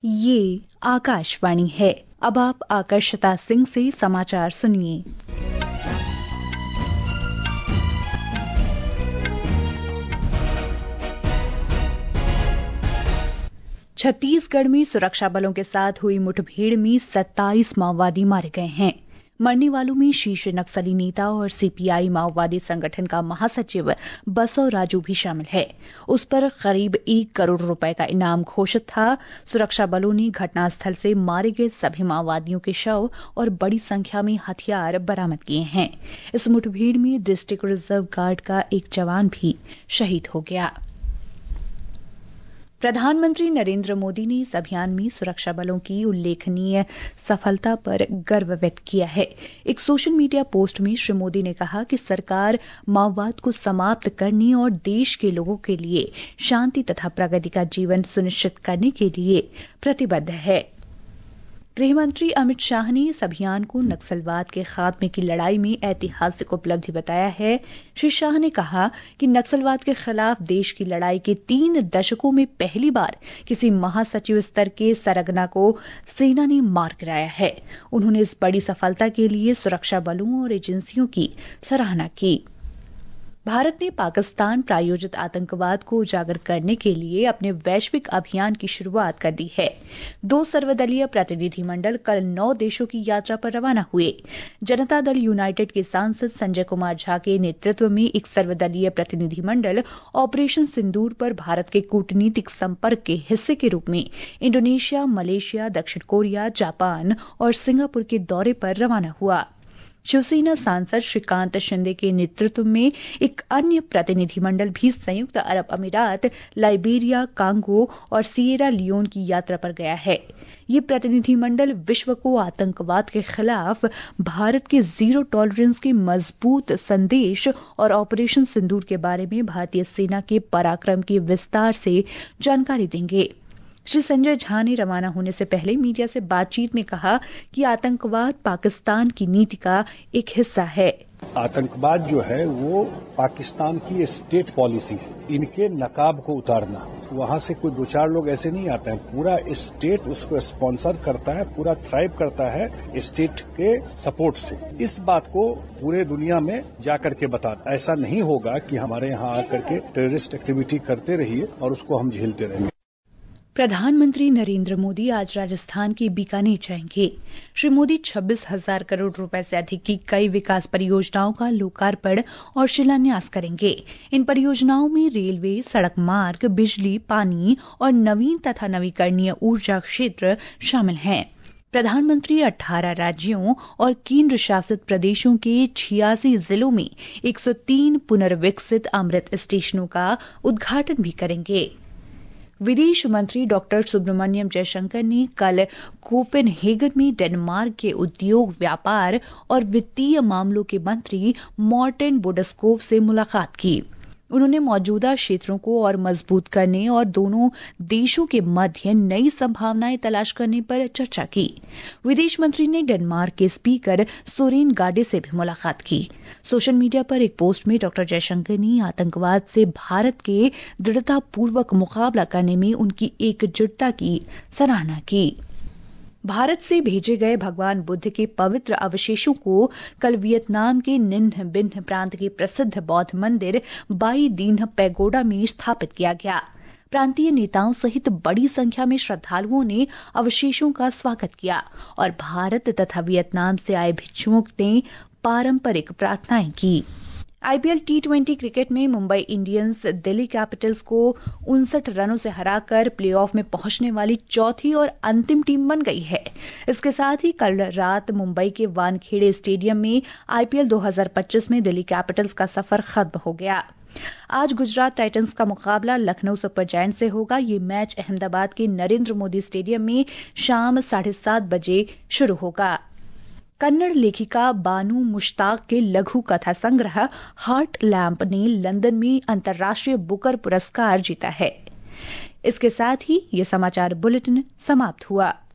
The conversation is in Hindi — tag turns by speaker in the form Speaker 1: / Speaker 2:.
Speaker 1: ये आकाशवाणी है। अब आप आकर्षता सिंह से समाचार सुनिए। छत्तीसगढ़ में सुरक्षा बलों के साथ हुई मुठभेड़ में 27 माओवादी मारे गए हैं। मरने वालों में शीर्ष नक्सली नेता और सीपीआई माओवादी संगठन का महासचिव बसव राजू भी शामिल है। उस पर करीब 1 करोड़ रुपए का इनाम घोषित था। सुरक्षा बलों ने घटनास्थल से मारे गए सभी माओवादियों के शव और बड़ी संख्या में हथियार बरामद किए हैं। इस मुठभेड़ में डिस्ट्रिक्ट रिजर्व गार्ड का एक जवान भी शहीद हो गया। प्रधानमंत्री नरेंद्र मोदी ने इस अभियान में सुरक्षा बलों की उल्लेखनीय सफलता पर गर्व व्यक्त किया है। एक सोशल मीडिया पोस्ट में श्री मोदी ने कहा कि सरकार माओवाद को समाप्त करने और देश के लोगों के लिए शांति तथा प्रगति का जीवन सुनिश्चित करने के लिए प्रतिबद्ध है। गृहमंत्री अमित शाह ने इस अभियान को नक्सलवाद के खात्मे की लड़ाई में ऐतिहासिक उपलब्धि बताया है। श्री शाह ने कहा कि नक्सलवाद के खिलाफ देश की लड़ाई के 3 दशकों में पहली बार किसी महासचिव स्तर के सरगना को सेना ने मार गिराया है। उन्होंने इस बड़ी सफलता के लिए सुरक्षा बलों और एजेंसियों की सराहना की। भारत ने पाकिस्तान प्रायोजित आतंकवाद को उजागर करने के लिए अपने वैश्विक अभियान की शुरुआत कर दी है। 2 सर्वदलीय प्रतिनिधिमंडल कल 9 देशों की यात्रा पर रवाना हुए। जनता दल यूनाइटेड के सांसद संजय कुमार झा के नेतृत्व में एक सर्वदलीय प्रतिनिधिमंडल ऑपरेशन सिंदूर पर भारत के कूटनीतिक संपर्क के हिस्से के रूप में इंडोनेशिया, मलेशिया, दक्षिण कोरिया, जापान और सिंगापुर के दौरे पर रवाना हुआ। शिवसेना सांसद श्रीकांत शिंदे के नेतृत्व में एक अन्य प्रतिनिधिमंडल भी संयुक्त अरब अमीरात, लाइबेरिया, कांगो और सिएरा लियोन की यात्रा पर गया है। ये प्रतिनिधिमंडल विश्व को आतंकवाद के खिलाफ भारत के जीरो टॉलरेंस के मजबूत संदेश और ऑपरेशन सिंदूर के बारे में भारतीय सेना के पराक्रम की विस्तार से जानकारी देंगे। श्री संजय झा ने रवाना होने से पहले मीडिया से बातचीत में कहा कि आतंकवाद पाकिस्तान की नीति का एक हिस्सा है।
Speaker 2: आतंकवाद जो है वो पाकिस्तान की स्टेट पॉलिसी है। इनके नकाब को उतारना, वहां से कोई 2-4 लोग ऐसे नहीं आते हैं, पूरा स्टेट उसको स्पॉन्सर करता है, पूरा थ्राइव करता है स्टेट के सपोर्ट से। इस बात को पूरे दुनिया में जाकर के बताना। ऐसा नहीं होगा कि हमारे यहाँ आकर के टेररिस्ट एक्टिविटी करते रहिए और उसको हम झेलते रहेंगे।
Speaker 1: प्रधानमंत्री नरेंद्र मोदी आज राजस्थान के बीकानेर जाएंगे। श्री मोदी 26,000 करोड़ रुपए से अधिक की कई विकास परियोजनाओं का लोकार्पण और शिलान्यास करेंगे। इन परियोजनाओं में रेलवे, सड़क मार्ग, बिजली, पानी और नवीन तथा नवीकरणीय ऊर्जा क्षेत्र शामिल हैं। प्रधानमंत्री 18 राज्यों और केंद्र शासित प्रदेशों के 86 जिलों में 103 पुनर्विकसित अमृत स्टेशनों का उद्घाटन भी करेंगे। विदेश मंत्री डॉक्टर सुब्रमण्यम जयशंकर ने कल कोपेनहेगन में डेनमार्क के उद्योग, व्यापार और वित्तीय मामलों के मंत्री मॉर्टेन बोडस्कोव से मुलाकात की। उन्होंने मौजूदा क्षेत्रों को और मजबूत करने और दोनों देशों के मध्य नई संभावनाएं तलाश करने पर चर्चा की। विदेश मंत्री ने डेनमार्क के स्पीकर सोरेन गार्डे से भी मुलाकात की। सोशल मीडिया पर एक पोस्ट में डॉक्टर जयशंकर ने आतंकवाद से भारत के दृढ़तापूर्वक मुकाबला करने में उनकी एकजुटता की सराहना की। भारत से भेजे गए भगवान बुद्ध के पवित्र अवशेषों को कल वियतनाम के निन्ह बिन्ह प्रांत के प्रसिद्ध बौद्ध मंदिर बाई दीन्ह पैगोडा में स्थापित किया गया। प्रांतीय नेताओं सहित बड़ी संख्या में श्रद्धालुओं ने अवशेषों का स्वागत किया और भारत तथा वियतनाम से आए भिक्षुओं ने पारंपरिक प्रार्थनाएं की। आईपीएल T20 क्रिकेट में मुंबई इंडियंस दिल्ली कैपिटल्स को 59 रनों से हराकर प्लेऑफ में पहुंचने वाली चौथी और अंतिम टीम बन गई है। इसके साथ ही कल रात मुंबई के वानखेड़े स्टेडियम में आईपीएल 2025 में दिल्ली कैपिटल्स का सफर खत्म हो गया। आज गुजरात टाइटंस का मुकाबला लखनऊ सुपर जायंट से होगा। ये मैच अहमदाबाद के नरेंद्र मोदी स्टेडियम में शाम 7:30 बजे शुरू होगा। कन्नड़ लेखिका बानू मुश्ताक के लघु कथा संग्रह हार्ट लैम्प ने लंदन में अंतर्राष्ट्रीय बुकर पुरस्कार जीता है। इसके साथ ही ये समाचार बुलेटिन समाप्त हुआ।